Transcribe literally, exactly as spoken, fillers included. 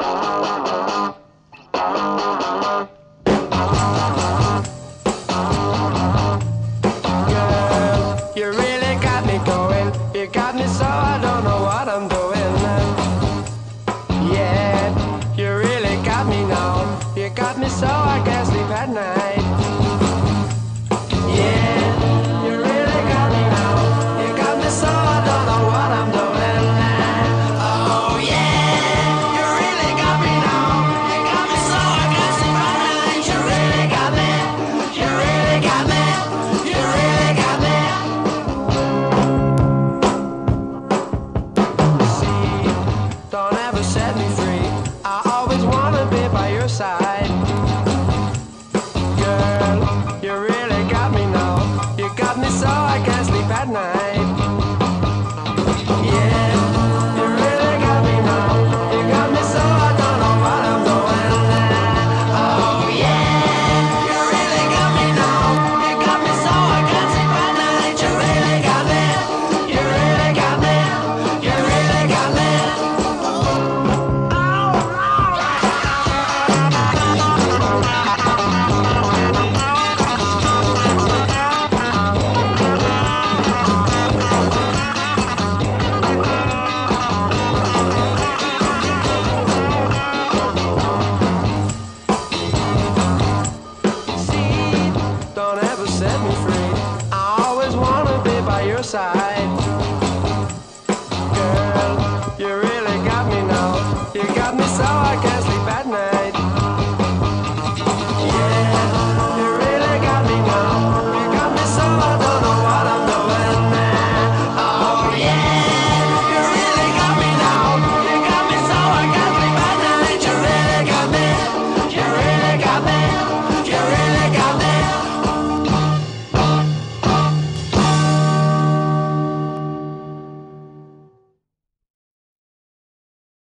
You really got me going. You got me so I don't know what I'm doing. Yeah, you really got me now. You got me so I can't sleep at night. Yeah, you really got me now. You got me so I don't know what I'm doing. Oh yeah, you really got me now. You got me so I can't sleep at night. You really got me. You really got me. You really got me. Don't ever set me free. I always wanna be by your side. Girl, you really got me now. You got me so I can't sleep at night. Yeah, you really got me now. You got me so I don't know what I'm doing. Oh yeah, you really got me now. You got me so I can't sleep at night. You really got me. You really got me. You really got me. Don't ever set me free. I always wanna be by your side. Girl, you really got me now. You got me so I can't